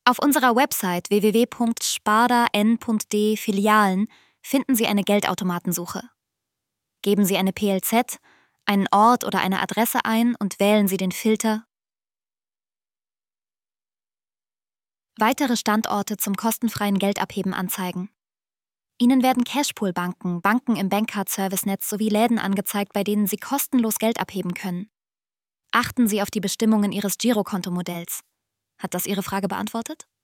Auf unserer Website www.sparda.n.de Filialen finden Sie eine Geldautomatensuche. Geben Sie eine PLZ, einen Ort oder eine Adresse ein und wählen Sie den Filter Weitere Standorte zum kostenfreien Geldabheben anzeigen. Ihnen werden Cashpool-Banken, Banken im Bankcard-Service-Netz sowie Läden angezeigt, bei denen Sie kostenlos Geld abheben können. Achten Sie auf die Bestimmungen Ihres Girokontomodells. Hat das Ihre Frage beantwortet?